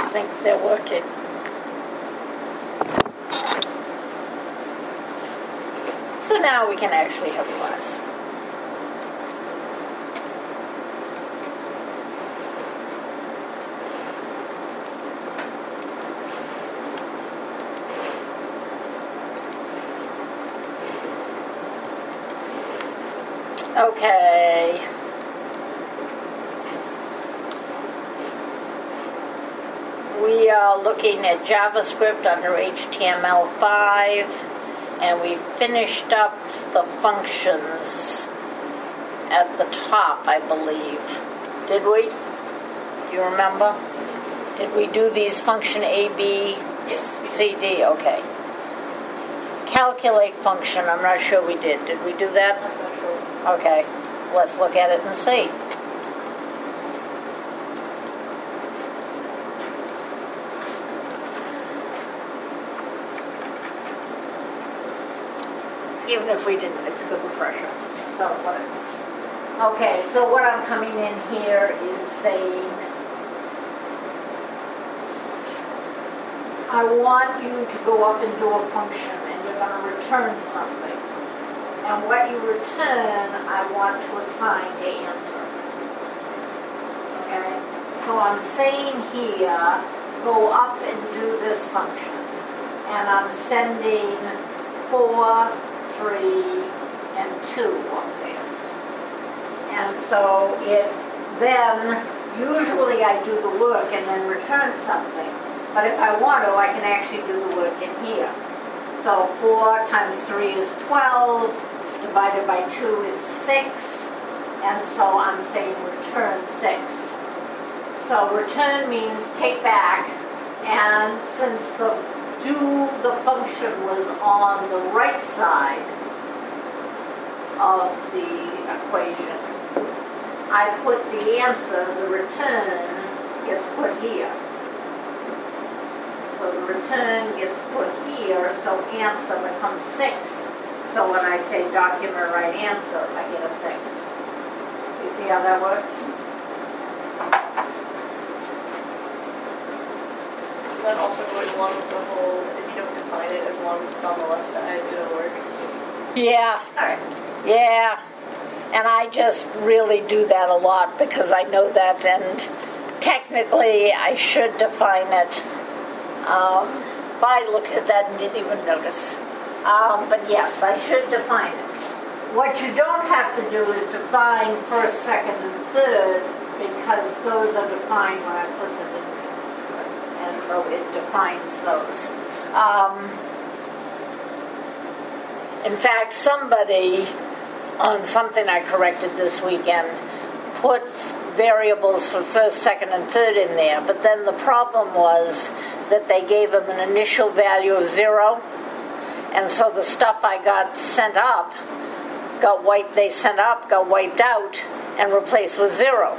think they're working. So now we can actually have class. Okay. We are looking at JavaScript under HTML5, and we finished up the functions at the top, I believe. Did we? Do you remember? Did we do these function A, B, C, D? Okay. Calculate function, I'm not sure we did. Did we do that? I'm not sure. Okay, let's look at it and see. Even if we didn't, it's a good refresher. So whatever. Okay, so what I'm coming in here is saying, I want you to go up and do a function, and you're going to return something. And what you return, I want to assign the answer. Okay? So I'm saying here, go up and do this function. And I'm sending 4, 3, and 2 up there. And so then, usually I do the work and then return something. But if I want to, I can actually do the work in here. So 4 times 3 is 12. Divided by 2 is 6, and so I'm saying return 6. So return means take back, and since the function was on the right side of the equation, I put the answer, the return, gets put here. So the return gets put here, so answer becomes 6. So when I say document right answer, I get a 6. You see how that works? Does that also go along with the whole, if you don't define it, as long as it's on the left side, it'll work? Yeah. Alright. Yeah. And I just really do that a lot because I know that, and technically I should define it. But I looked at that and didn't even notice. But yes, I should define it. What you don't have to do is define first, second, and third, because those are defined when I put them in there. And so it defines those. In fact, somebody on something I corrected this weekend put variables for first, second, and third in there, but then the problem was that they gave them an initial value of 0. And so the stuff I got sent up got wiped out and replaced with 0.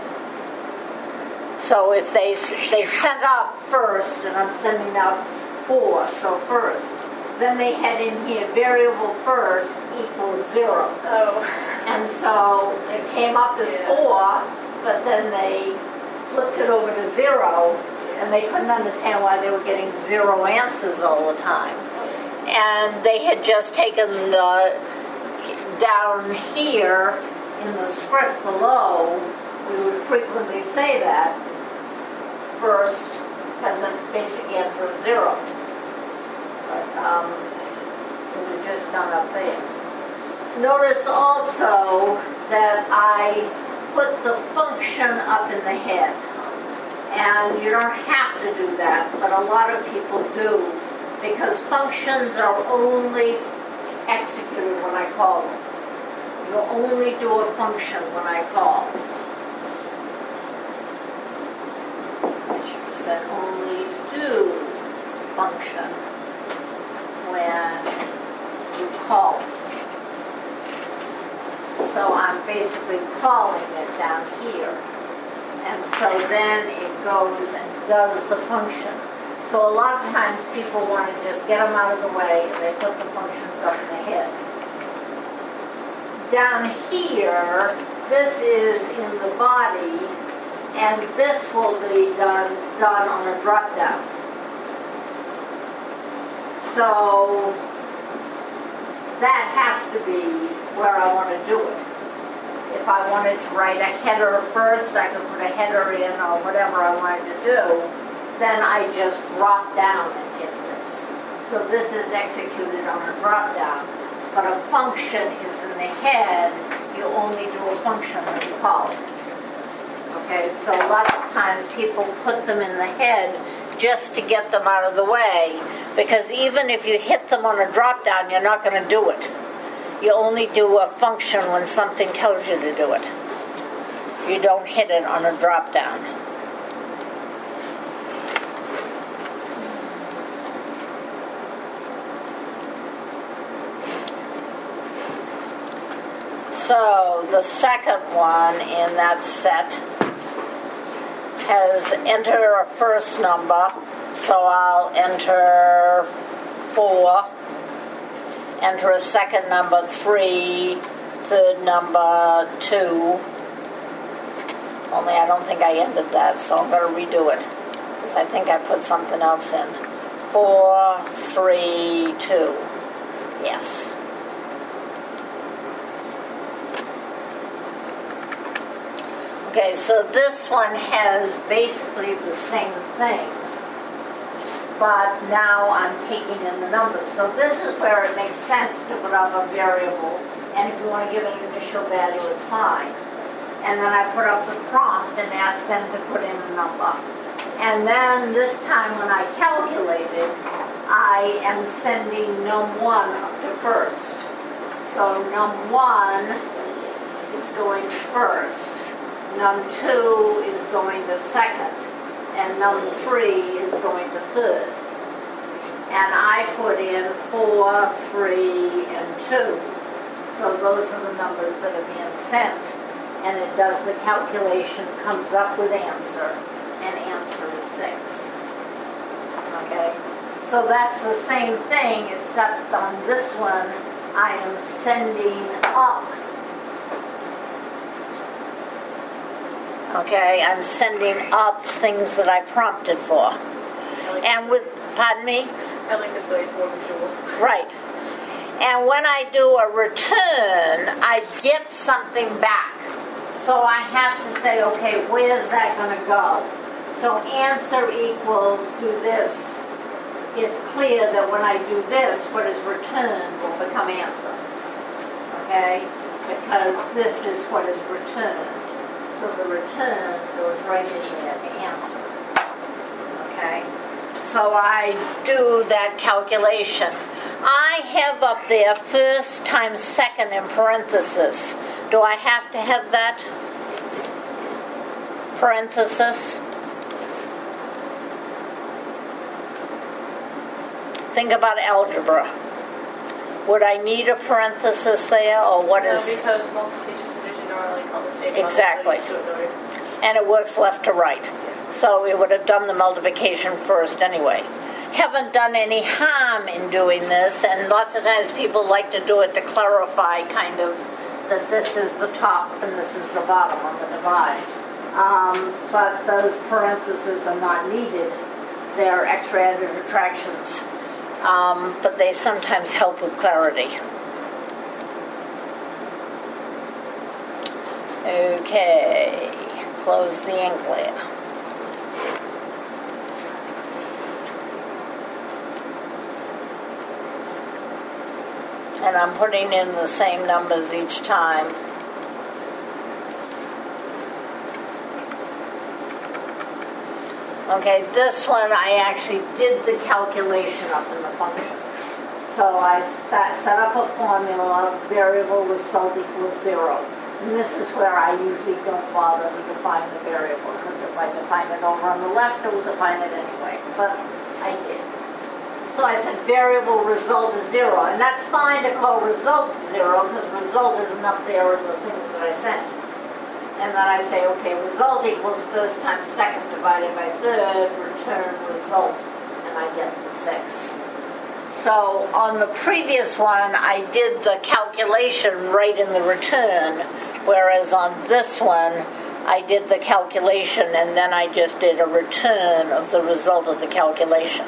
So if they sent up first, and I'm sending out 4, so first, then they had in here variable first equals 0. Oh. And so it came up as 4, but then they flipped it over to 0, and they couldn't understand why they were getting 0 answers all the time. And they had just taken down here in the script below, we would frequently say that first has a basic answer of 0. But it was just done up there. Notice also that I put the function up in the head. And you don't have to do that, but a lot of people do, because functions are only executed when I call them. You only do a function when I call. I should have said only do function when you call it. So I'm basically calling it down here. And so then it goes and does the function. So a lot of times people want to just get them out of the way and they put the functions up in the head. Down here, this is in the body, And this will be done on a drop down. So that has to be where I want to do it. If I wanted to write a header first, I could put a header in or whatever I wanted to do, then I just drop down and hit this. So this is executed on a drop down. But a function is in the head, you only do a function when you call it. Okay, so lots of times people put them in the head just to get them out of the way, because even if you hit them on a drop down, you're not going to do it. You only do a function when something tells you to do it. You don't hit it on a drop down. So the second one in that set has enter a first number, so I'll enter 4, enter a second number 3, third number 2. Only I don't think I ended that, so I'm going to redo it, because I think I put something else in. 4, 3, 2. Yes. Okay, so this one has basically the same thing, but now I'm taking in the numbers. So this is where it makes sense to put up a variable, and if you want to give it an initial value, it's fine. And then I put up the prompt and ask them to put in a number. And then this time when I calculate it, I am sending num1 up to first. So num1 is going first. Num2 is going to second, and num3 is going to third. And I put in 4, 3, and 2. So those are the numbers that are being sent. And it does the calculation, comes up with answer, and answer is 6. Okay? So that's the same thing, except on this one, I am sending up. Okay, I'm sending up things that I prompted for. And with, pardon me? I like this way, it's more visual. Right. And when I do a return, I get something back. So I have to say, okay, where's that going to go? So answer equals do this. It's clear that when I do this, what is returned will become answer. Okay? Because this is what is returned. So the return goes right in there to answer. Okay? So I do that calculation. I have up there first times second in parenthesis. Do I have to have that? Parenthesis? Think about algebra. Would I need a parenthesis there, or what is? No, because multiplication and division are like on the same level, exactly. so you do it and it works left to right. So we would have done the multiplication first anyway. Haven't done any harm in doing this, and lots of times people like to do it to clarify kind of that this is the top and this is the bottom of the divide. But those parentheses are not needed. They're extra added attractions. But they sometimes help with clarity. Okay, close the ink layer. And I'm putting in the same numbers each time. Okay, this one I actually did the calculation up in the function. So I set up a formula, variable result equals 0. And this is where I usually don't bother to define the variable, because if I define it over on the left, it will define it anyway. But I did. So I said variable result is 0. And that's fine to call result 0, because result isn't up there in the things that I sent. And then I say, okay, result equals first times second divided by third, return result, and I get the 6. So on the previous one, I did the calculation right in the return, whereas on this one, I did the calculation and then I just did a return of the result of the calculation.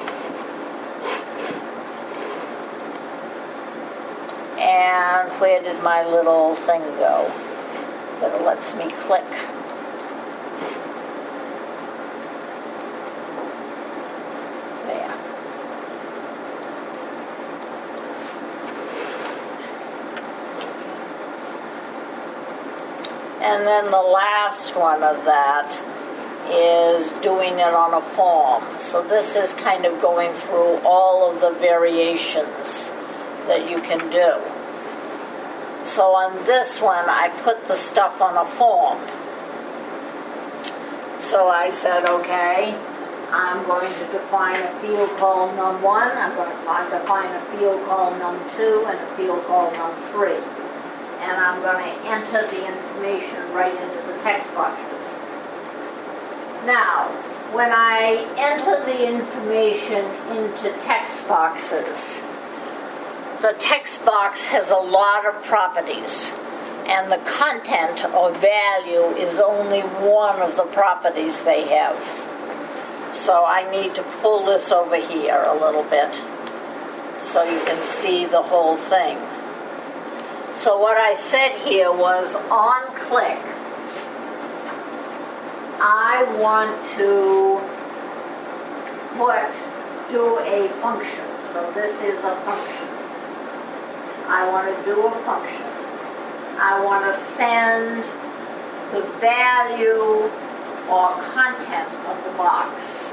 And where did my little thing go that lets me click? There. And then the last one of that is doing it on a form. So this is kind of going through all of the variations that you can do. So on this one, I put the stuff on a form. So I said, okay, I'm going to define a field called num1, I'm going to define a field called num2, and a field called num3. And I'm going to enter the information right into the text boxes. Now, when I enter the information into text boxes, the text box has a lot of properties, and the content or value is only one of the properties they have. So I need to pull this over here a little bit so you can see the whole thing. So what I said here was on click, I want to do a function. So this is a function. I want to do a function. I want to send the value or content of the box.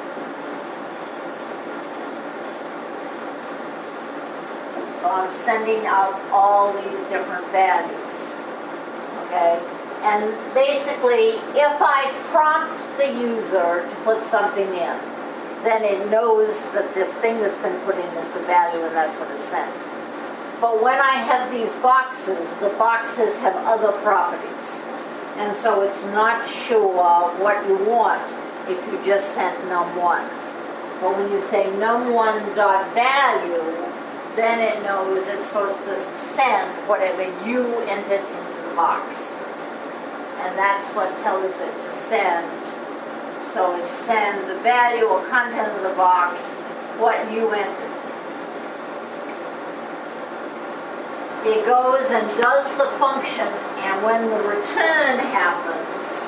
So I'm sending out all these different values. Okay? And basically, if I prompt the user to put something in, then it knows that the thing that's been put in is the value and that's what it's sent. But when I have these boxes, the boxes have other properties. And so it's not sure what you want if you just sent num1. But when you say num1.value, then it knows it's supposed to send whatever you entered into the box. And that's what tells it to send. So it sends the value or content of the box, what you entered. It goes and does the function, and when the return happens,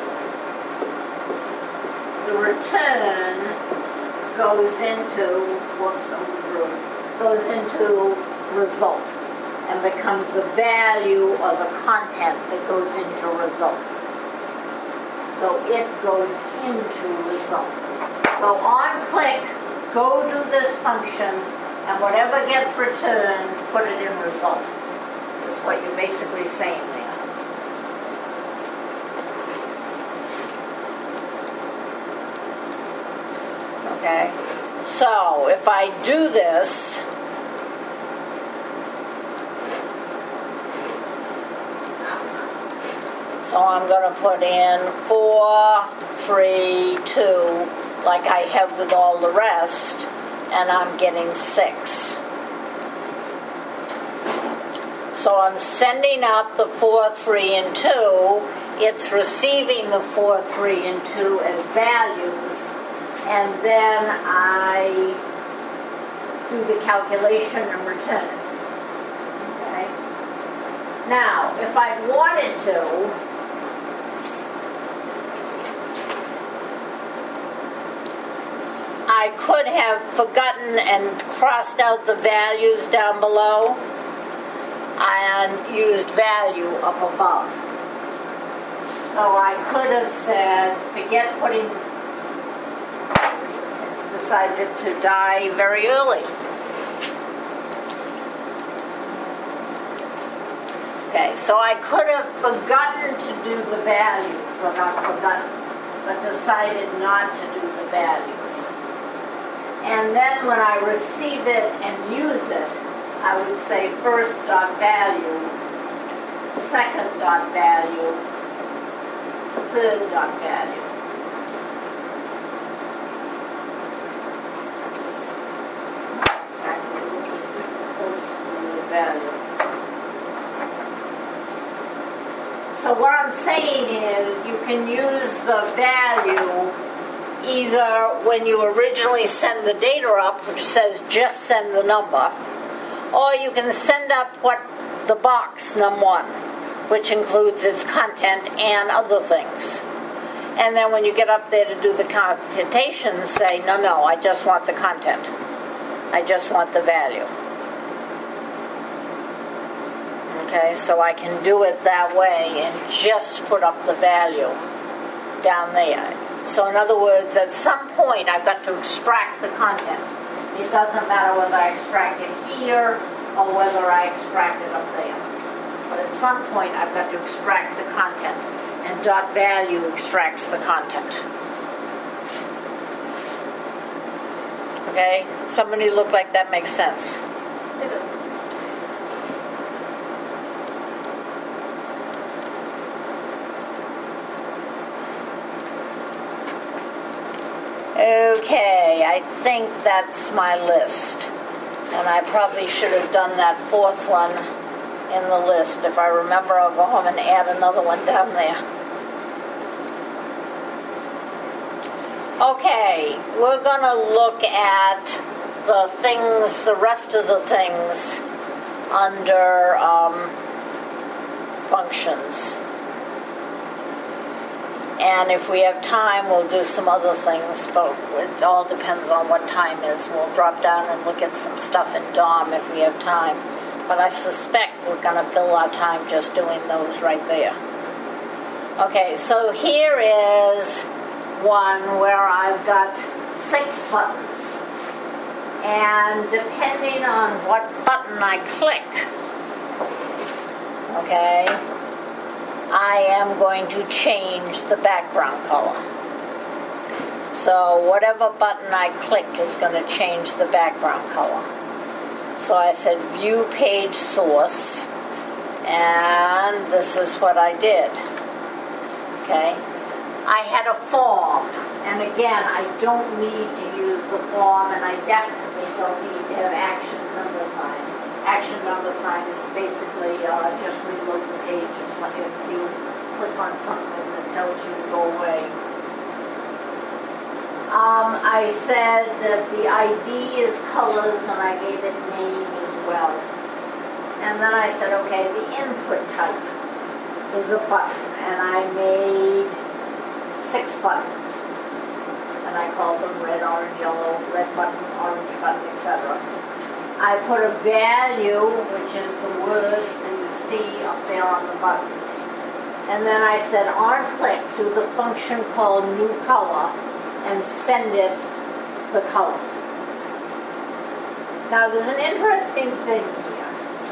the return goes into, goes into result and becomes the value or the content that goes into result. So it goes into result. So on click, go do this function, and whatever gets returned, put it in result. That's what you're basically saying there. Okay? So, if I do this, so I'm going to put in 4, 3, 2, like I have with all the rest, and I'm getting 6. So I'm sending up the 4, 3, and 2. It's receiving the 4, 3, and 2 as values, and then I do the calculation and return it. Okay? Now, if I wanted to, I could have forgotten and crossed out the values down below and used value up above. So I could have said, forget putting, it's decided to die very early. Okay, so I could have forgotten to do the values, or not forgotten, but decided not to do the values. And then when I receive it and use it, I would say first dot value, second dot value, third dot value. Exactly looking close to the value. So what I'm saying is you can use the value either when you originally send the data up, which says just send the number, or you can send up what the box num1, which includes its content and other things. And then when you get up there to do the computation, say, no, I just want the content. I just want the value. Okay, so I can do it that way and just put up the value down there. So in other words, at some point I've got to extract the content. It doesn't matter whether I extract it here or whether I extract it up there. But at some point I've got to extract the content, and dot value extracts the content. Okay? Somebody look like that makes sense. It does. Okay, I think that's my list. And I probably should have done that fourth one in the list. If I remember, I'll go home and add another one down there. Okay, we're going to look at the things, the rest of the things under functions. And if we have time, we'll do some other things, but it all depends on what time is. We'll drop down and look at some stuff in DOM if we have time. But I suspect we're going to fill our time just doing those right there. Okay, so here is one where I've got 6 buttons. And depending on what button I click, okay, I am going to change the background color. So whatever button I click is going to change the background color. So I said view page source, and this is what I did. Okay. I had a form, and again, I don't need to use the form, and I definitely don't need to have action number sign. Action number sign is basically just reload the page. It's like if you click on something that tells you to go away. I said that the ID is colors, and I gave it name as well. And then I said, okay, the input type is a button, and I made 6 buttons. And I called them red, orange, yellow, red button, orange button, etc. I put a value, which is the words that you see up there on the buttons. And then I said on click, do the function called new color and send it the color. Now there's an interesting thing here.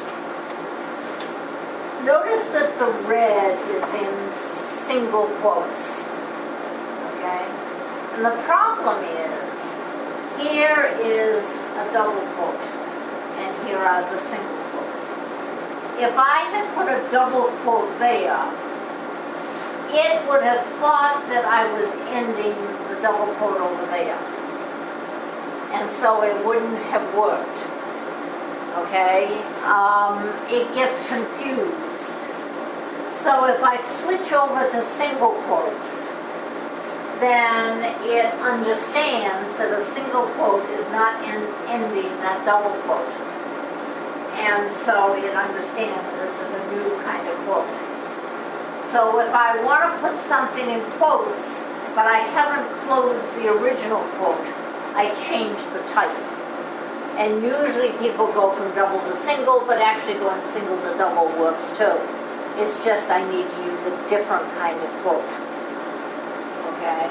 Notice that the red is in single quotes. Okay? And the problem is, here is a double quote, and here are the single quotes. If I had put a double quote there, it would have thought that I was ending the double quote over there. And so it wouldn't have worked. Okay? It gets confused. So if I switch over to single quotes, then it understands that a single quote is not ending that double quote. And so it understands this is a new kind of quote. So if I want to put something in quotes, but I haven't closed the original quote, I change the type. And usually people go from double to single, but actually going single to double works too. It's just I need to use a different kind of quote. Okay?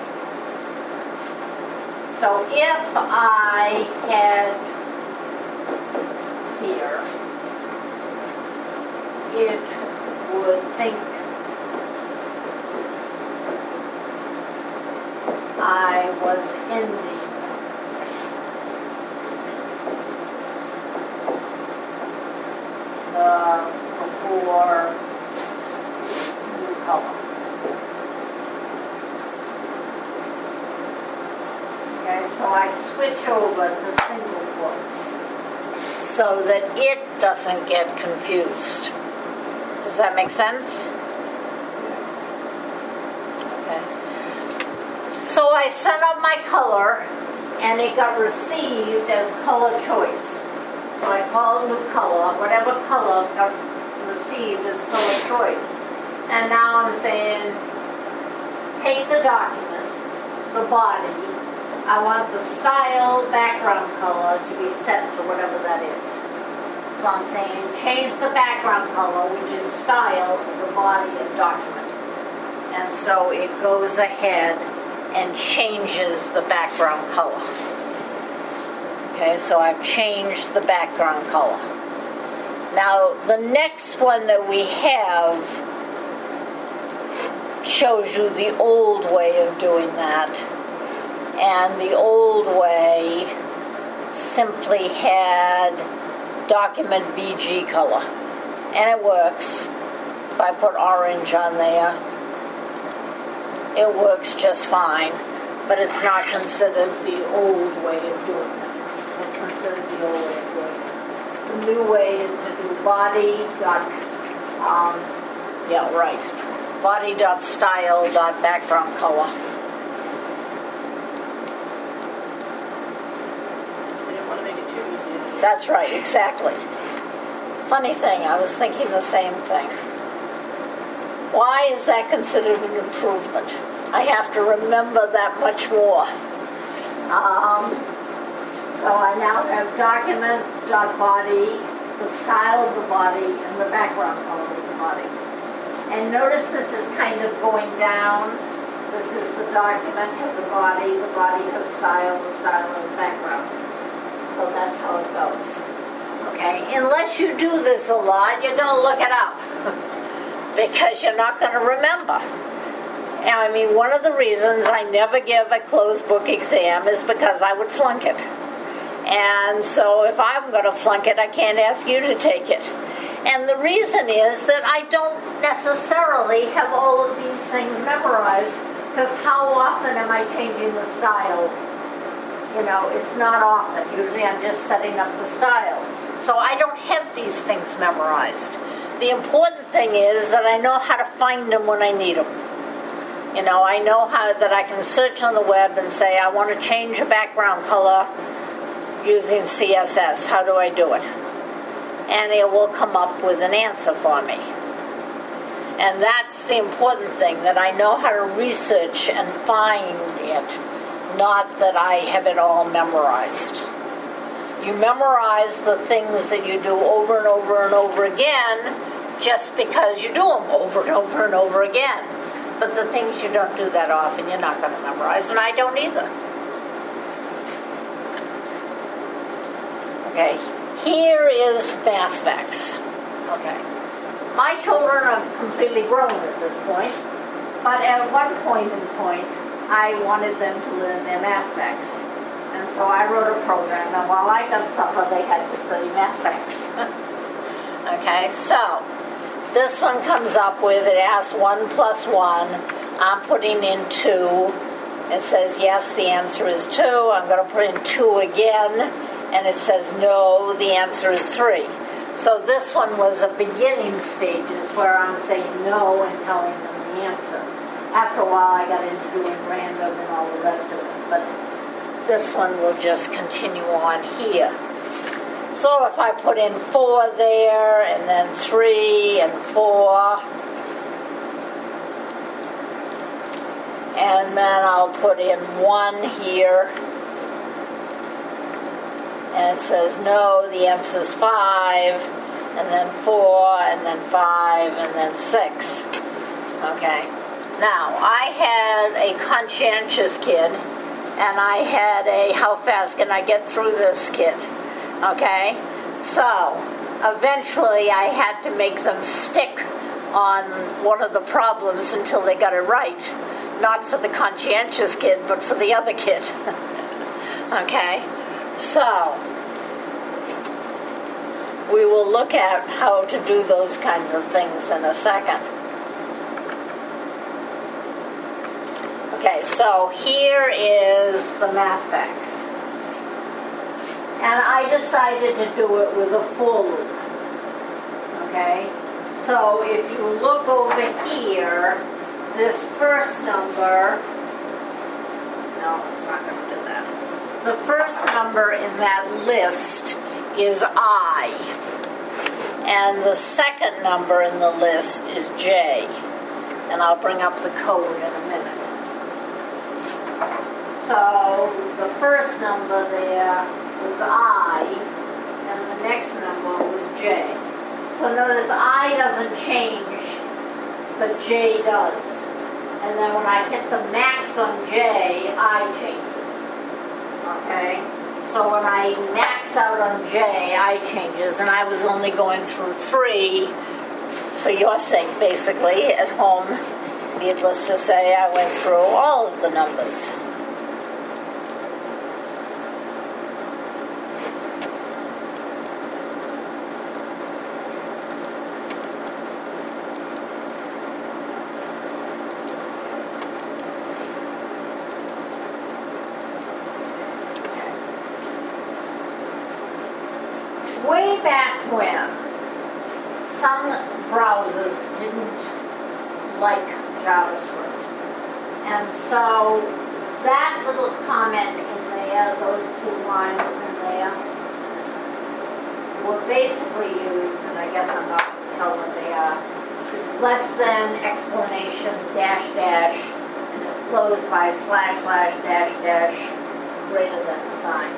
So if I had here, it would think I was ending the before new color. Okay, so I switch over to single quotes so that it doesn't get confused. Does that make sense? So I set up my color, and it got received as color choice. So I call it new color. Whatever color got received as color choice. And now I'm saying, take the document, the body. I want the style background color to be set to whatever that is. So I'm saying, change the background color, which is style, of the body of document. And so it goes ahead and changes the background color. Okay, so I've changed the background color. Now, the next one that we have shows you the old way of doing that. And the old way simply had document BG color. And it works. If I put orange on there, it works just fine. But it's not considered the old way of doing it. It's considered the old way of doing it. The new way is to do body dot, body dot style dot background color. They didn't want to make it too easy. That's right, exactly. Funny thing, I was thinking the same thing. Why is that considered an improvement? I have to remember that much more. So I now have document.body, the style of the body, and the background color of the body. And notice this is kind of going down. This is the document has a body, the body has style, the style has background. So that's how it goes. Okay, unless you do this a lot, you're going to look it up. Because you're not going to remember. And I mean, one of the reasons I never give a closed book exam is because I would flunk it. And so if I'm going to flunk it, I can't ask you to take it. And the reason is that I don't necessarily have all of these things memorized, because how often am I changing the style? You know, it's not often. Usually I'm just setting up the style. So I don't have these things memorized. The important thing is that I know how to find them when I need them. You know, I know how that I can search on the web and say, I want to change a background color using CSS. How do I do it? And it will come up with an answer for me. And that's the important thing, that I know how to research and find it, not that I have it all memorized. You memorize the things that you do over and over and over again just because you do them over and over and over again. But the things you don't do that often, you're not going to memorize, and I don't either. Okay, here is MathFX. Okay. My children are completely grown at this point, but at one point, I wanted them to learn their MathFX. And so I wrote a program, and while I got supper, they had to study MathFX. Okay, so this one comes up with, it asks 1 plus 1. I'm putting in 2. It says, yes, the answer is 2. I'm going to put in 2 again. And it says, no, the answer is 3. So this one was a beginning stages where I'm saying no and telling them the answer. After a while, I got into doing random and all the rest of it. But this one will just continue on here. So if I put in 4 there, and then 3 and 4, and then I'll put in 1 here, and it says no, the answer is 5, and then 4, and then 5, and then 6. Okay. Now, I had a conscientious kid, and I had a how fast can I get through this kid. Okay? So, eventually I had to make them stick on one of the problems until they got it right. Not for the conscientious kid, but for the other kid. Okay? So, we will look at how to do those kinds of things in a second. Okay, so here is the MathFX. And I decided to do it with a for loop. Okay? So if you look over here, this first number No, it's not going to do that. The first number in that list is I. And the second number in the list is J. And I'll bring up the code in a minute. So the first number there was I, and the next number was J. So notice I doesn't change, but J does. And then when I hit the max on J, I changes. Okay? So when I max out on J, I changes, and I was only going through 3 for your sake, basically, at home. Needless to say, I went through all of the numbers. Way back when, some browsers didn't like JavaScript. And so that little comment in there, those 2 lines in there, were basically used, and I guess I'm not going to tell what they are, is less than explanation dash dash, and it's closed by slash slash dash dash greater than sign.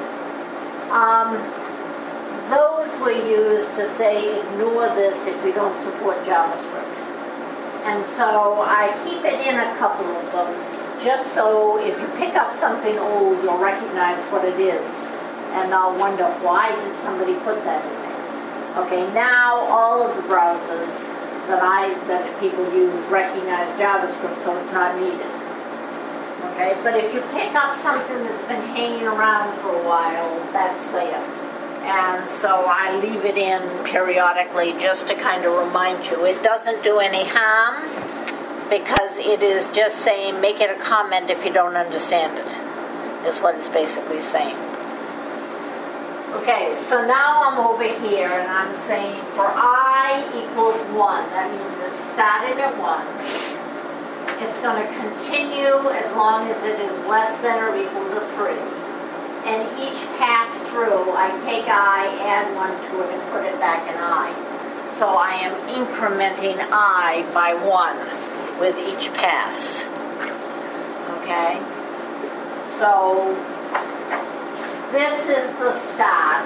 Those were used to say ignore this if you don't support JavaScript. And so I keep it in a couple of them, just so if you pick up something old, you'll recognize what it is. And I'll wonder, why did somebody put that in there? Okay, now all of the browsers that people use recognize JavaScript, so it's not needed. Okay, but if you pick up something that's been hanging around for a while, that's there. And so I leave it in periodically just to kind of remind you. It doesn't do any harm because it is just saying make it a comment if you don't understand it, is what it's basically saying. Okay, so now I'm over here and I'm saying for I equals 1, that means it started at 1. It's going to continue as long as it is less than or equal to 3. And each pass through, I take I, add 1 to it, and put it back in I. So I am incrementing I by 1 with each pass. Okay? So this is the start.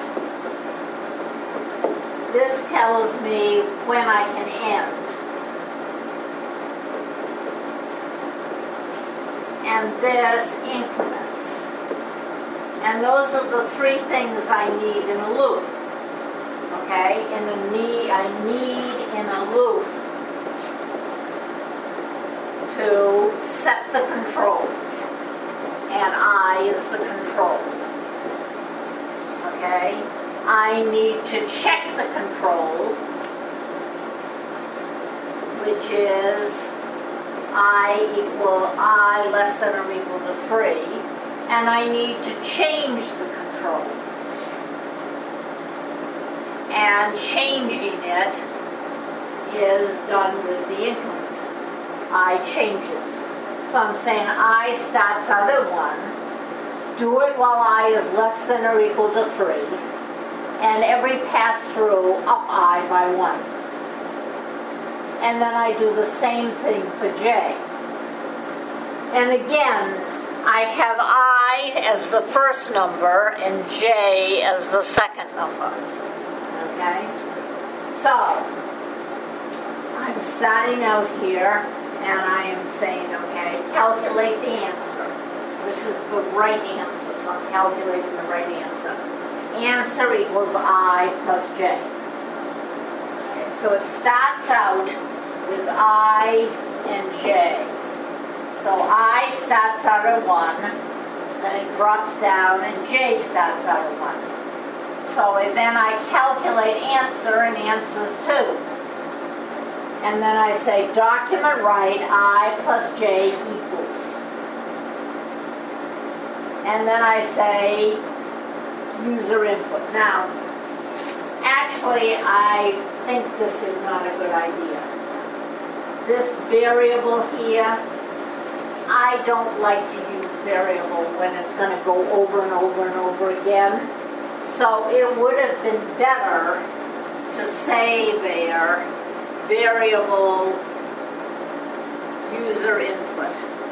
This tells me when I can end. And this increments. And those are the 3 things I need in a loop. Okay? I need in a loop to set the control. And I is the control. Okay? I need to check the control, which is I equal I less than or equal to 3. And I need to change the control. And changing it is done with the increment. I changes. So I'm saying I starts out at 1. Do it while I is less than or equal to 3. And every pass through, up I by 1. And then I do the same thing for J. And again, I have I as the first number and J as the second number. Okay? So, I'm starting out here and I am saying, okay, calculate the answer. This is the right answer, so I'm calculating the right answer. Answer equals I plus J. Okay, so it starts out with I and J. So I starts out at 1, then it drops down, and J starts out at 1. So then I calculate answer, and answer's 2. And then I say document right, I plus J equals. And then I say user input. Now, actually, I think this is not a good idea. This variable here, I don't like to use variable when it's going to go over and over and over again. So it would have been better to say there, variable user input.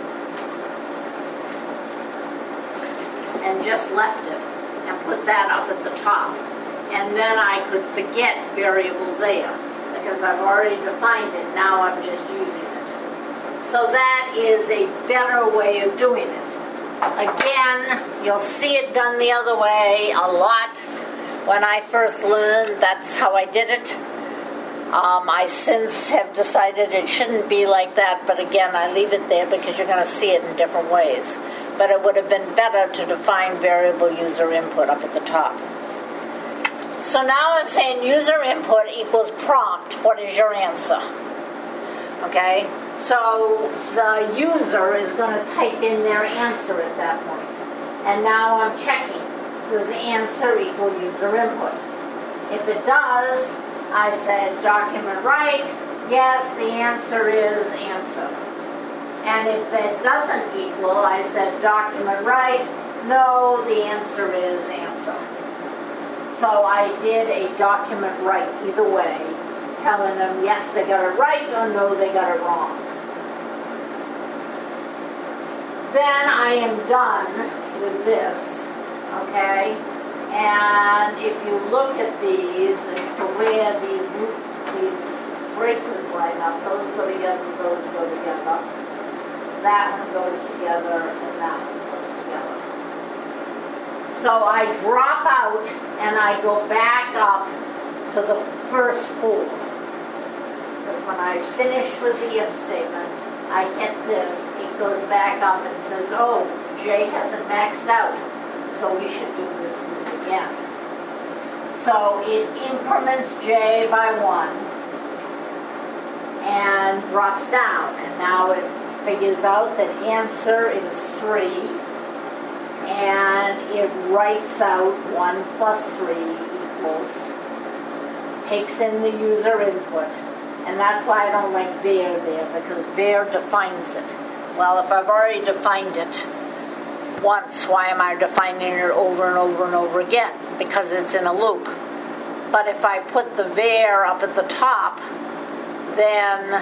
And just left it and put that up at the top. And then I could forget variable there because I've already defined it. Now I'm just using it. So that is a better way of doing it. Again, you'll see it done the other way a lot. When I first learned, that's how I did it. I since have decided it shouldn't be like that, but again, I leave it there because you're going to see it in different ways. But it would have been better to define variable user input up at the top. So now I'm saying user input equals prompt. What is your answer? Okay? So the user is going to type in their answer at that point. And now I'm checking. Does the answer equal user input? If it does, I said document right. Yes, the answer is answer. And if that doesn't equal, I said document right. No, the answer is answer. So I did a document right either way, telling them yes, they got it right, or no, they got it wrong. Then I am done with this, okay? And if you look at these as to where these braces line up, those go together, those go together. That one goes together, and that one goes together. So I drop out, and I go back up to the first four. Because when I finish with the if statement, I hit this, it goes back up and says, oh, J hasn't maxed out, so we should do this loop again. So it increments J by 1 and drops down, and now it figures out that answer is 3, and it writes out 1 plus 3 equals, takes in the user input, and that's why I don't like var there, because var defines it. Well, if I've already defined it once, why am I defining it over and over and over again? Because it's in a loop. But if I put the var up at the top, then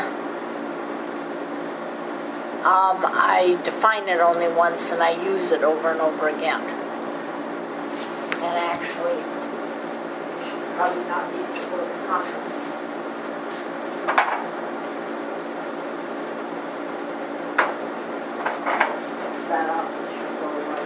I define it only once and I use it over and over again. And actually, should probably not need to go to comments. Let's fix that up. It should go right.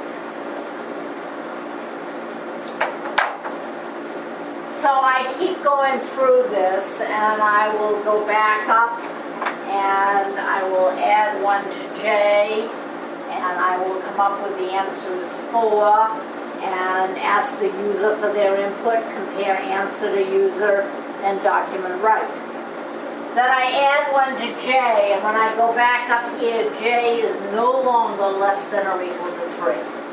So I keep going through this, and I will go back up, and I will add 1 to J, and I will come up with the answers 4, and ask the user for their input, compare answer to user, and document right. Then I add 1 to J, and when I go back up here, J is no longer less than or equal to 3.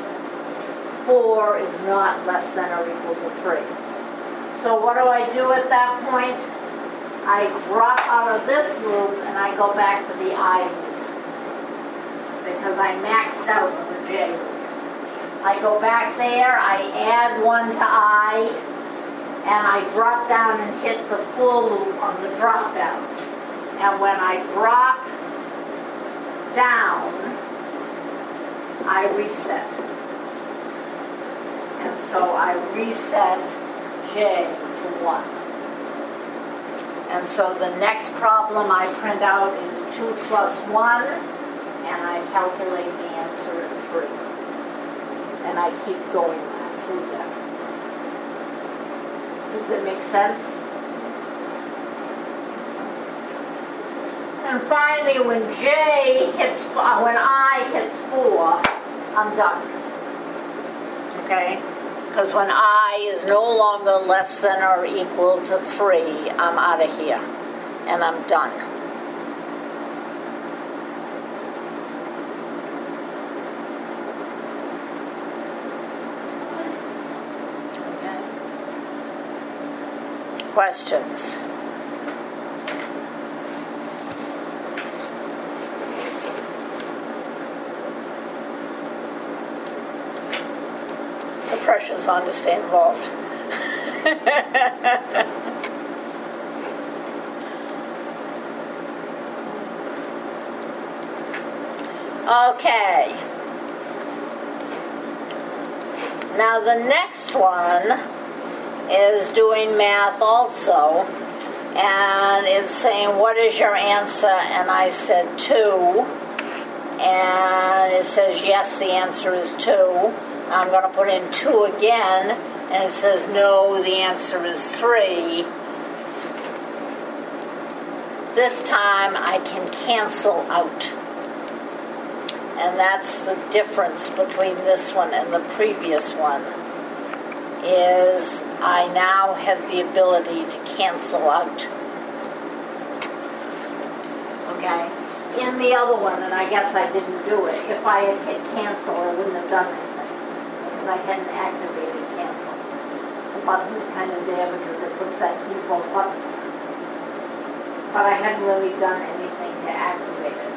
4 is not less than or equal to 3. So what do I do at that point? I drop out of this loop and I go back to the I loop because I maxed out on the J loop. I go back there, I add 1 to I, and I drop down and hit the full loop on the drop down. And when I drop down, I reset. And so I reset J to 1. And so the next problem I print out is 2 plus 1, and I calculate the answer at 3. And I keep going through that. Does it make sense? And finally, when I hits 4, I'm done. Okay? Because when I is no longer less than or equal to 3, I'm out of here. And I'm done. Okay. Questions? pressure's on to stay involved. Okay. Now the next one is doing math also, and it's saying, what is your answer? And I said 2, and it says yes, the answer is 2. I'm going to put in 2 again, and it says no, the answer is 3. This time I can cancel out. And that's the difference between this one and the previous one, is I now have the ability to cancel out. Okay? In the other one, and I guess I didn't do it, if I had hit cancel, I wouldn't have done anything, because I hadn't activated cancel. The button is kind of there because it puts that default button. But I hadn't really done anything to activate it.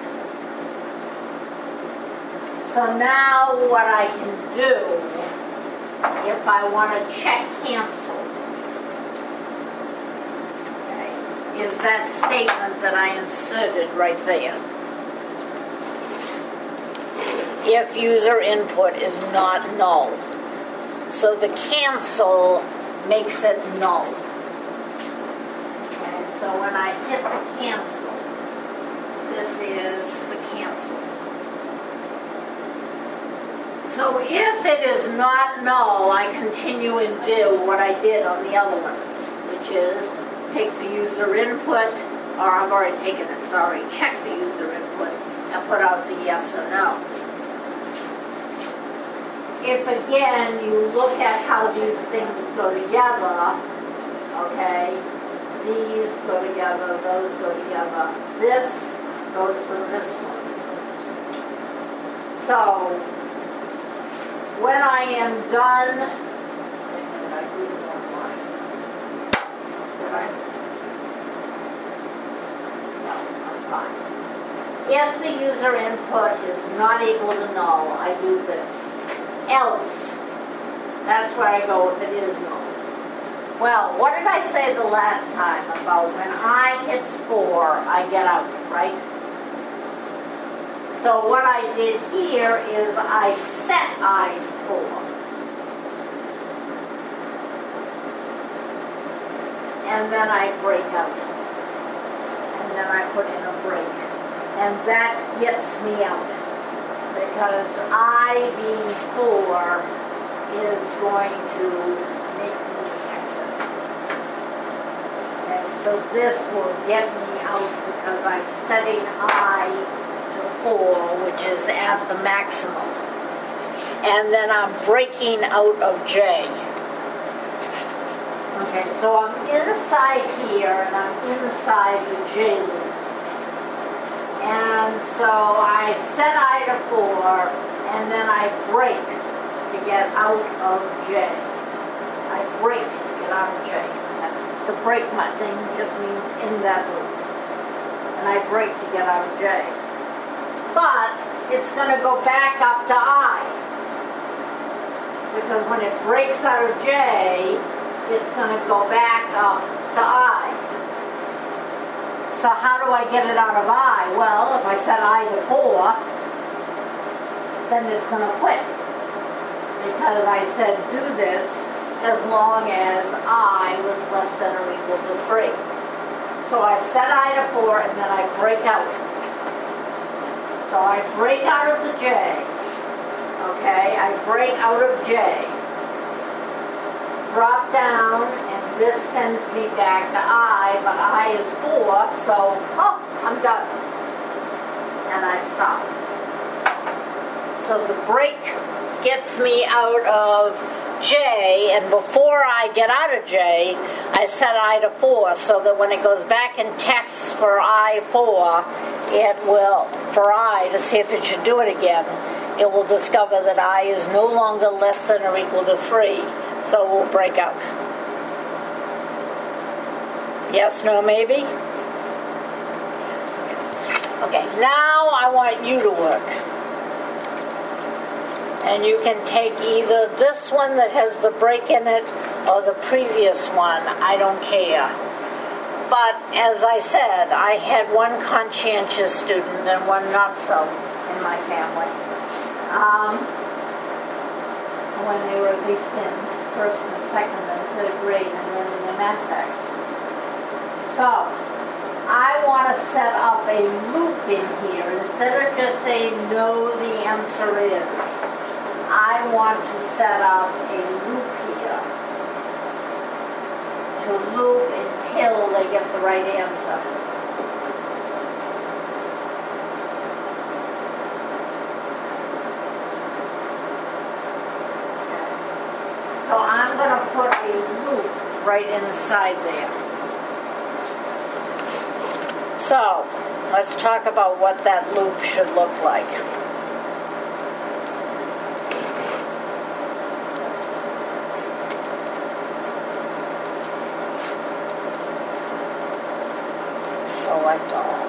So now what I can do, if I want to check cancel, okay, is that statement that I inserted right there. If user input is not null. So the cancel makes it null. Okay, so when I hit the cancel, this is the cancel. So if it is not null, I continue and do what I did on the other one, which is take the user input, or I've already taken it, sorry, check the user input and put out the yes or no. If again you look at how these things go together, okay, these go together, those go together, this goes with this one. So, when I am done, no, I'm fine. If the user input is not equal to null, I do this. Else, that's where I go if it is null. Well, what did I say the last time about when I hits 4, I get out, right? So what I did here is I set I to 4. And then I break out. And then I put in a break. And that gets me out. Because I being 4 is going to make me exit. Okay, so this will get me out because I'm setting I to 4, which is at the maximum. And then I'm breaking out of J. Okay, so I'm inside here and I'm inside the J loop. And so I set I to 4, and then I break to get out of J. I break to get out of J. To break my thing just means in that loop. And I break to get out of J. But it's going to go back up to I. Because when it breaks out of J, it's going to go back up to I. So how do I get it out of I? Well, if I set I to 4, then it's going to quit. Because I said do this as long as I was less than or equal to 3. So I set I to 4 and then I break out. So I break out of the J. Okay, I break out of J. Drop down, and this sends me back to I, but I is 4, so, I'm done. And I stop. So the break gets me out of J, and before I get out of J, I set I to 4, so that when it goes back and tests for I4, it will, for I, to see if it should do it again, it will discover that I is no longer less than or equal to 3. So we'll break out. Yes, no, maybe? Okay, now I want you to work. And you can take either this one that has the break in it or the previous one. I don't care. But as I said, I had one conscientious student and one not so in my family. When they were at least in first and second and third grade and then in the math text. So, I want to set up a loop in here. Instead of just saying no, the answer is, I want to set up a loop here to loop until they get the right answer. So I'm going to put a loop right inside there. So let's talk about what that loop should look like. Select all.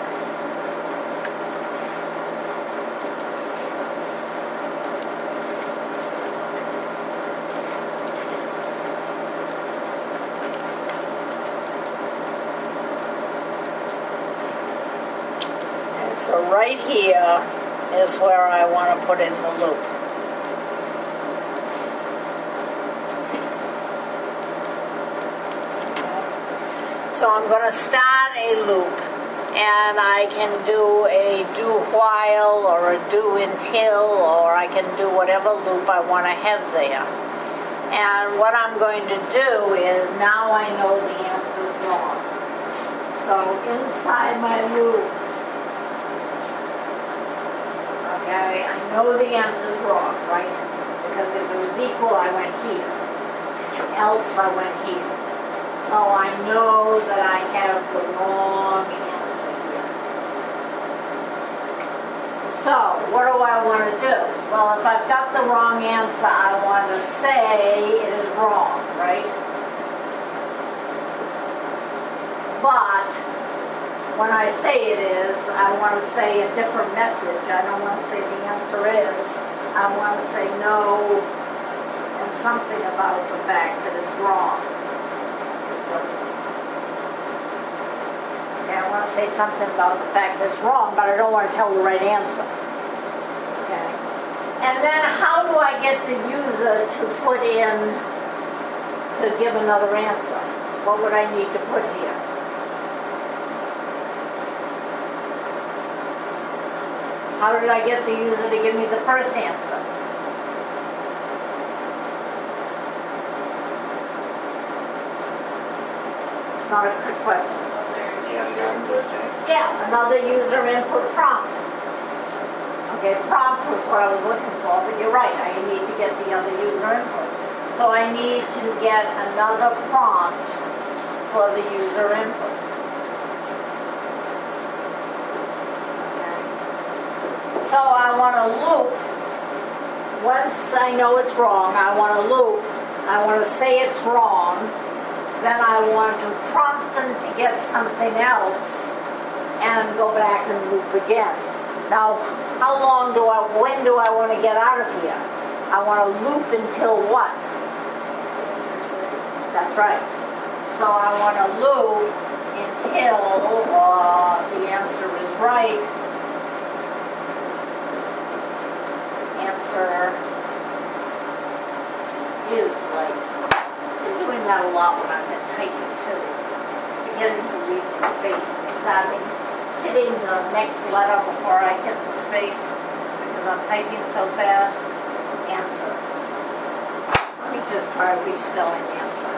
So right here is where I want to put in the loop. So I'm going to start a loop, and I can do a do while or a do until, or I can do whatever loop I want to have there. And what I'm going to do is, now I know the answer is wrong. So inside my loop, okay, I know the answer is wrong, right? Because if it was equal, I went here. Else, I went here. So I know that I have the wrong answer here. So, what do I want to do? Well, if I've got the wrong answer, I want to say it is wrong, right? But when I say it is, I want to say a different message. I don't want to say the answer is. I want to say no and something about the fact that it's wrong. Okay, I want to say something about the fact that it's wrong, but I don't want to tell the right answer. Okay. And then how do I get the user to put in, to give another answer? What would I need to put here? How did I get the user to give me the first answer? It's not a trick question. Yeah, another user input prompt. Okay, prompt was what I was looking for, but you're right, I need to get the other user input. So I need to get another prompt for the user input. Okay. So I want to loop. Once I know it's wrong, I want to loop. I want to say it's wrong. Then I want to prompt them to get something else and go back and loop again. Now, when do I want to get out of here? I want to loop until what? That's right. So I want to loop until the answer is right. Answer is right. I'm doing that a lot when I've been typing too. It's beginning to read the space and starting hitting the next letter before I hit the space because I'm typing so fast. Answer. Let me just try respelling answer.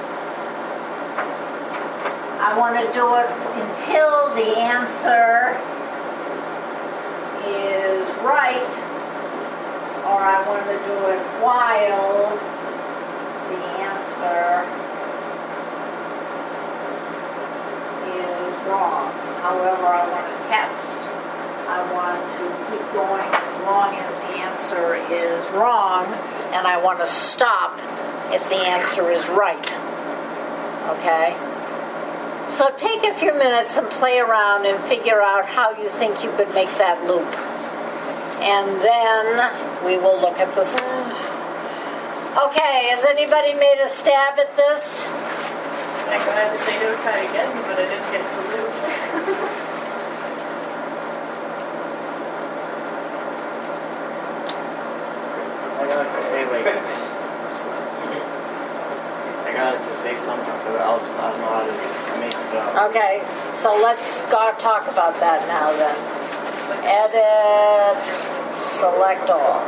I want to do it until the answer is right, or I want to do it while the answer is wrong. However, I want to test. I want to keep going as long as the answer is wrong, and I want to stop if the answer is right. Okay? So take a few minutes and play around and figure out how you think you could make that loop. And then we will look at this. Okay, has anybody made a stab at this? I had to say notify again, but I didn't get the loop. I got it to say I got it to say something for the algebra. I don't know how to make it up. Okay, so let's go talk about that now then. Edit, select all.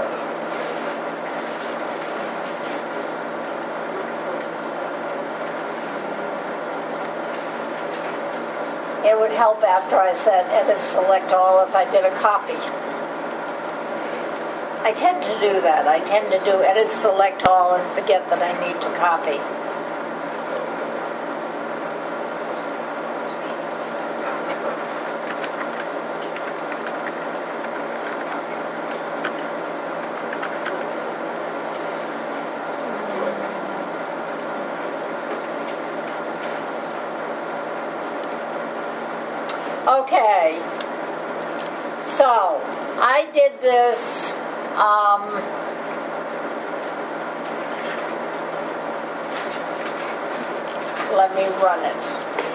It would help after I said edit, select all if I did a copy. I tend to do that. I tend to do edit, select all and forget that I need to copy. Okay, so I did this let me run it.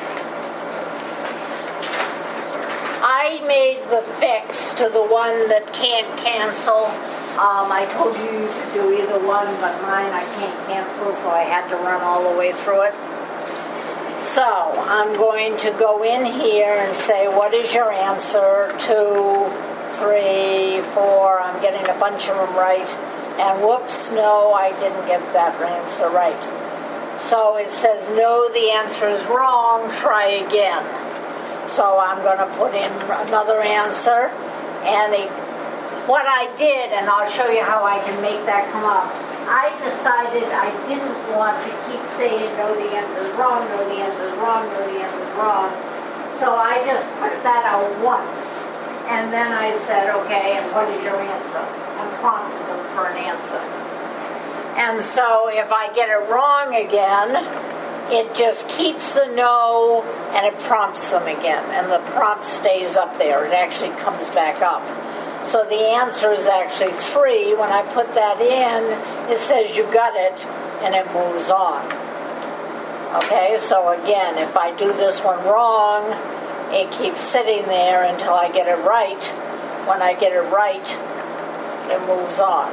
I made the fix to the one that can't cancel. I told you you could do either one, but mine I can't cancel, so I had to run all the way through it. So I'm going to go in here and say, what is your answer? 2, 3, 4. I'm getting a bunch of them right. And whoops, no, I didn't get that answer right. So it says, no, the answer is wrong. Try again. So I'm going to put in another answer. And what I did, and I'll show you how I can make that come up. I decided I didn't want to keep saying, no, the answer's wrong, no, the answer's wrong, no, the answer's wrong. So I just put that out once. And then I said, okay, and what is your answer? And prompted them for an answer. And so if I get it wrong again, it just keeps the no and it prompts them again. And the prompt stays up there. It actually comes back up. So the answer is actually 3. When I put that in, it says you got it, and it moves on. Okay, so again, if I do this one wrong, it keeps sitting there until I get it right. When I get it right, it moves on.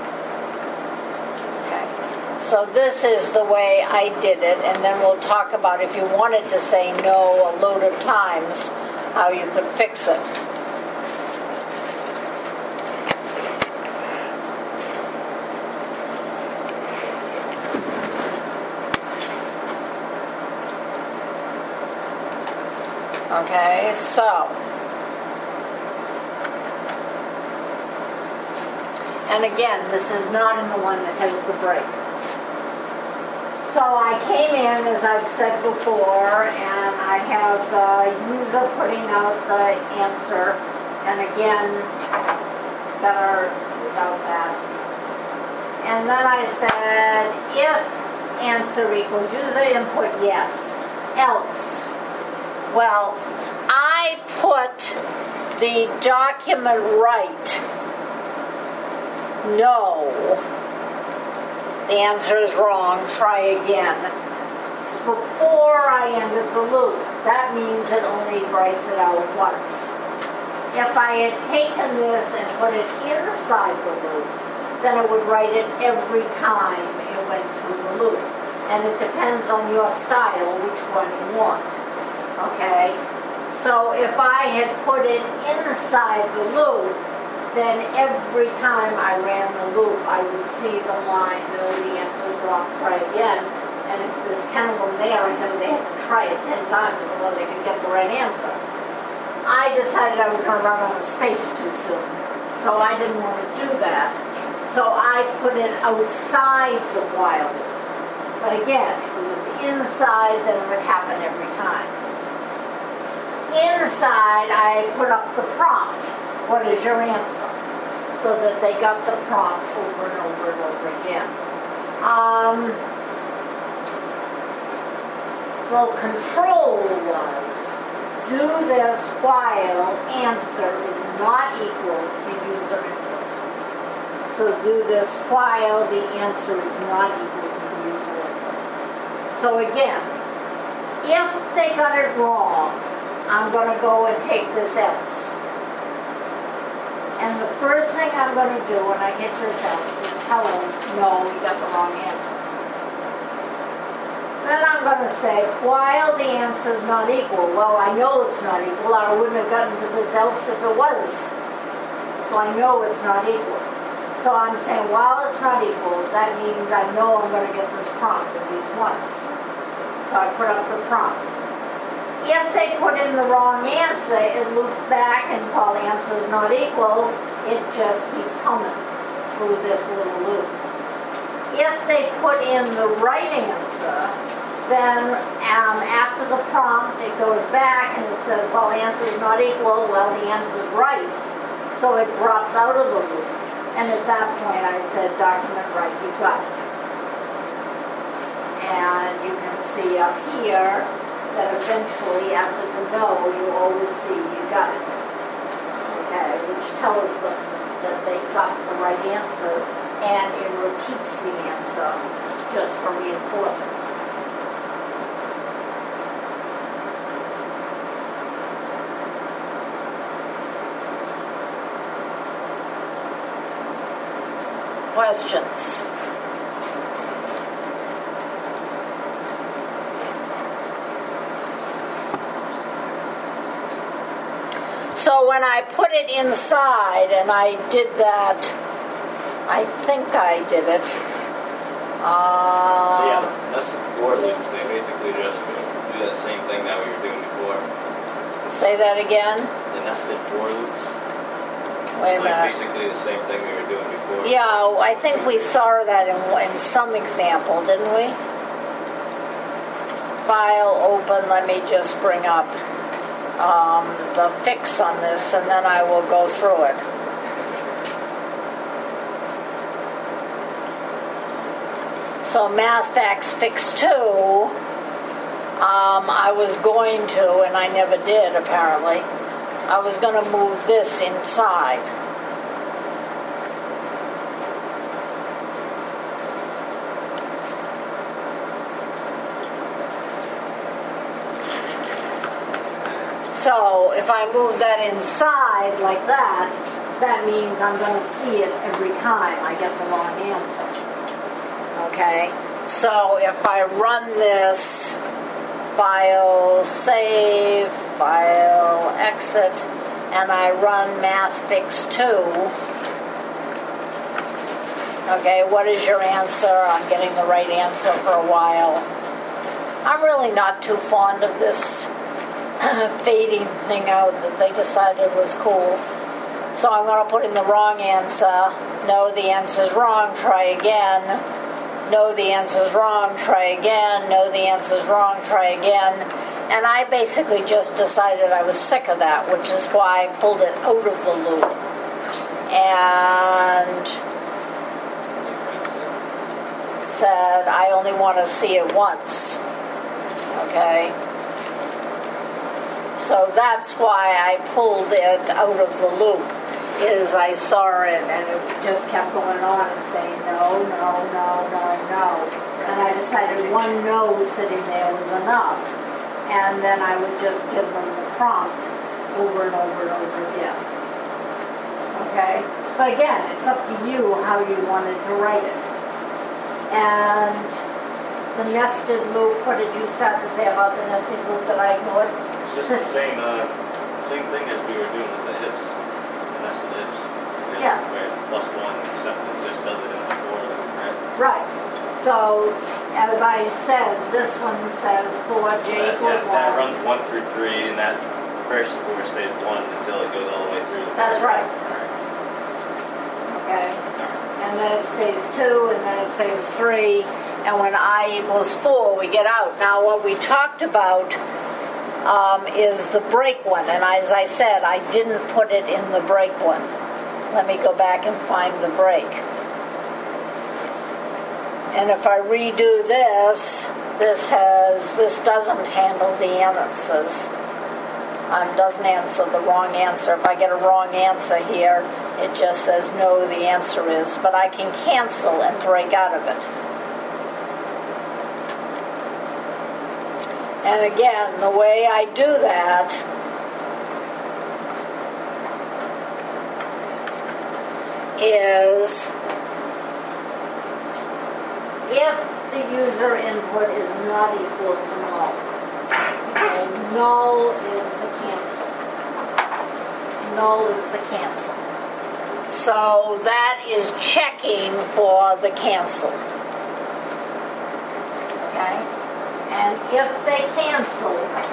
Okay, so this is the way I did it, and then we'll talk about if you wanted to say no a load of times, how you could fix it. Okay, so, and again, this is not in the one that has the break. So I came in, as I've said before, and I have the user putting out the answer, and again, better without that. And then I said, if answer equals user input, yes, else. Well, I put the document right. No. The answer is wrong. Try again. Before I ended the loop. That means it only writes it out once. If I had taken this and put it inside the loop, then it would write it every time it went through the loop. And it depends on your style which one you want. Okay, so if I had put it inside the loop, then every time I ran the loop, I would see the line, no, the answer's wrong, try again. And if there's 10 of them there, I know they have to try it 10 times before they can get the right answer. I decided I was going to run out of space too soon, so I didn't want to do that. So I put it outside the while loop. But again, if it was inside, then it would happen every time. Inside, I put up the prompt. What is your answer? So that they got the prompt over and over and over again. The control was, do this while answer is not equal to user input. also do this while the answer is not equal to the user input. So again, if they got it wrong, I'm going to go and take this else. And the first thing I'm going to do when I get this else is tell them, no, you got the wrong answer. Then I'm going to say, while the answer is not equal, well, I know it's not equal. I wouldn't have gotten to this else if it was. So I know it's not equal. So I'm saying, while it's not equal, that means I know I'm going to get this prompt at least once. So I put up the prompt. If they put in the wrong answer, it loops back and while the answer is not equal, it just keeps humming through this little loop. If they put in the right answer, then after the prompt, it goes back and it says, well, the answer is not equal, well, the answer is right. So it drops out of the loop. And at that point, I said, document right, you got it. And you can see up here that eventually, after the no, you always see you got it. Okay, which tells them that they got the right answer, and it repeats the answer just for reinforcement. Questions? So when I put it inside, and I did that, I think I did it. So yeah, that's the for loops. They basically just do that same thing that we were doing before. Say that again? The nested for loops. Wait a Like minute. basically the same thing we were doing before. Yeah, I think we saw that in some example, didn't we? File open, let me just bring up the fix on this, and then I will go through it. So MathFax Fix 2, I was going to, and I never did apparently, I was going to move this inside. So if I move that inside like that, that means I'm going to see it every time I get the wrong answer. Okay? So if I run this, file save, file exit, and I run MathFix 2, okay, what is your answer? I'm getting the right answer for a while. I'm really not too fond of this fading thing out that they decided was cool. So I'm going to put in the wrong answer. No, the answer's wrong, try again. No, the answer's wrong, try again. No, the answer's wrong, try again. And I basically just decided I was sick of that, which is why I pulled it out of the loop. And said I only want to see it once. Okay? So that's why I pulled it out of the loop, is I saw it and it just kept going on and saying no, no, no, no, no. And I decided one no sitting there was enough. And then I would just give them the prompt over and over and over again. Okay? But again, it's up to you how you wanted to write it. And the nested loop, what did you start to say about the nested loop that I ignored? It's just the same thing as we were doing with the ifs, the nested ifs. Yeah. Where plus one, except it just does it in the for loop, right? Right. So, as I said, this one says for j equals 1. That runs 1 through 3, and that first for stays 1 until it goes all the way through. That's right. Alright. Okay. And then it says 2, and then it says 3, and when I equals 4, we get out. Now, what we talked about is the break one, and as I said, I didn't put it in the break one. Let me go back and find the break. And if I redo this, this doesn't handle the answers. Doesn't answer the wrong answer. If I get a wrong answer here, It just says no, the answer is, but I can cancel and break out of it. And again, the way I do that is if the user input is not equal to null. Okay, null is the cancel. Null is the cancel. So that is checking for the cancel. Okay? And if they cancel,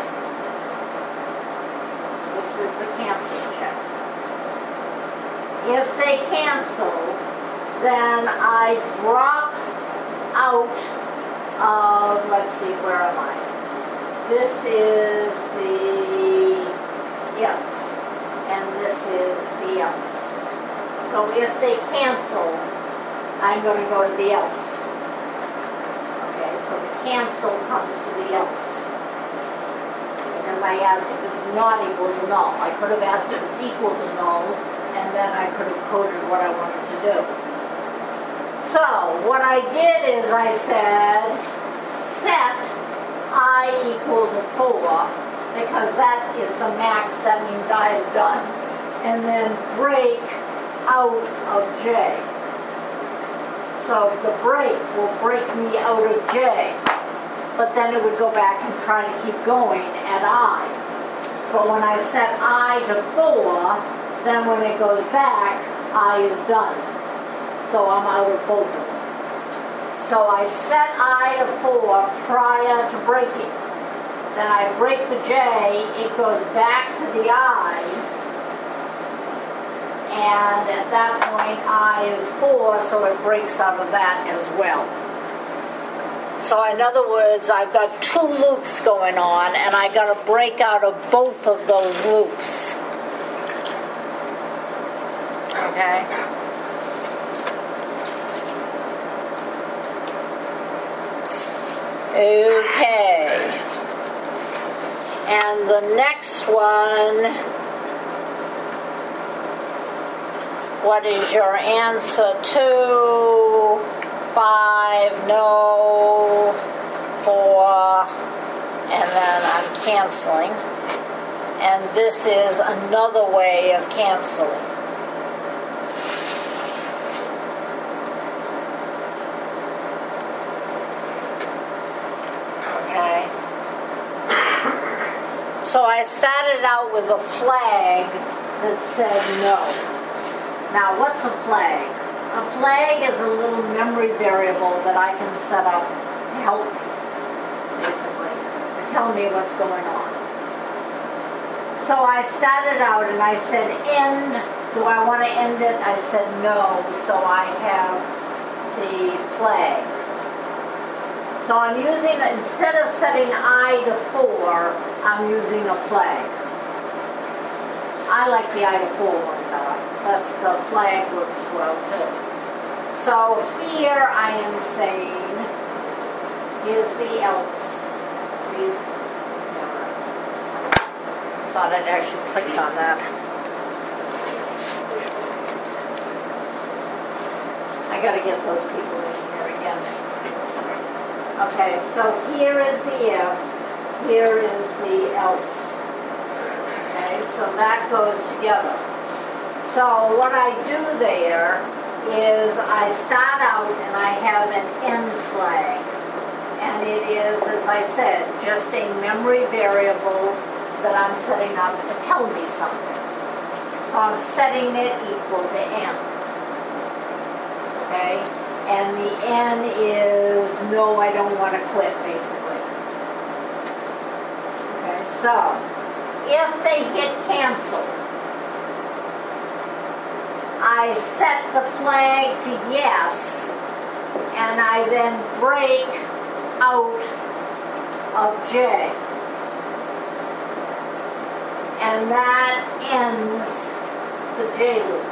this is the cancel check. If they cancel, then I drop out of, let's see, where am I? This is the if, and this is the else. So if they cancel, I'm going to go to the else. Okay, so the cancel comes to the else. Because I asked if it's not equal to null. I could have asked if it's equal to null, and then I could have coded what I wanted to do. So what I did is I said set I equal to 4, because that is the max, that means I is done. And then break out of J. So the break will break me out of J, but then it would go back and try to keep going at I. But when I set I to 4, then when it goes back, I is done. So I'm out of both of them. So I set I to 4 prior to breaking. Then I break the J, it goes back to the I, and at that point I is 4, so it breaks out of that as well. So in other words, I've got 2 loops going on, and I got to break out of both of those loops. Okay? Okay. And the next one, what is your answer to? 5, no, 4, and then I'm canceling. And this is another way of canceling. Okay. So I started out with a flag that said no. Now, what's a flag? A flag is a little memory variable that I can set up to help me, basically, to tell me what's going on. So I started out and I said end. Do I want to end it? I said no, so I have the flag. So I'm using, instead of setting I to 4, I'm using a flag. I like the I to 4 one better, but the flag works well too. So here I am saying, here's the else. Thought I'd actually clicked on that. I gotta get those people in here again. Okay, so here is the if, here is the else. Okay, so that goes together. So what I do there is I start out and I have an end flag. And it is, as I said, just a memory variable that I'm setting up to tell me something. So I'm setting it equal to n. Okay? And the n is no, I don't want to quit, basically. Okay, so if they hit cancel, I set the flag to yes, and I then break out of J. And that ends the J loop.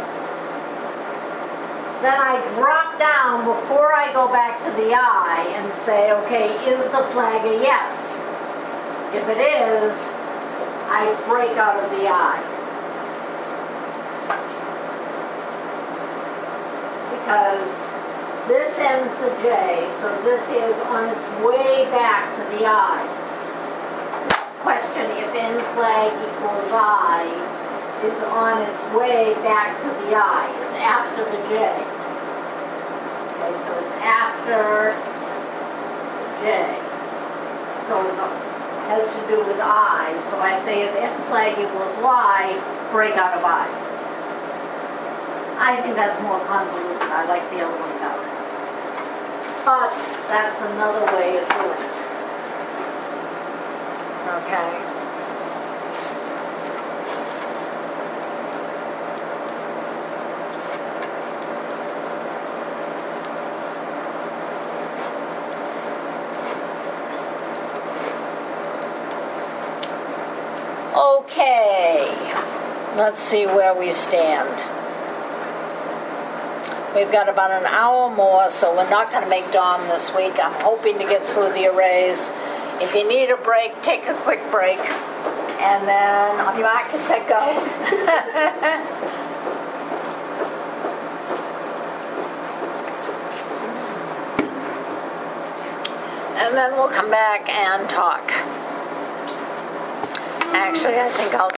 Then I drop down before I go back to the I and say, okay, is the flag a yes? If it is, I break out of the I. because this ends the J, so this is on its way back to the I. This question, if n flag equals I, is on its way back to the I. It's after the J. Okay, so it's after the J. So it has to do with I. So I say if n flag equals Y, break out of I. I think that's more convoluted. I like the other one better. But that's another way of doing it. Okay. Okay, let's see where we stand. We've got about an hour more, so we're not going to make dawn this week. I'm hoping to get through the arrays. If you need a break, take a quick break. And then on your mark and set, go. And then we'll come back and talk. Actually, I think I'll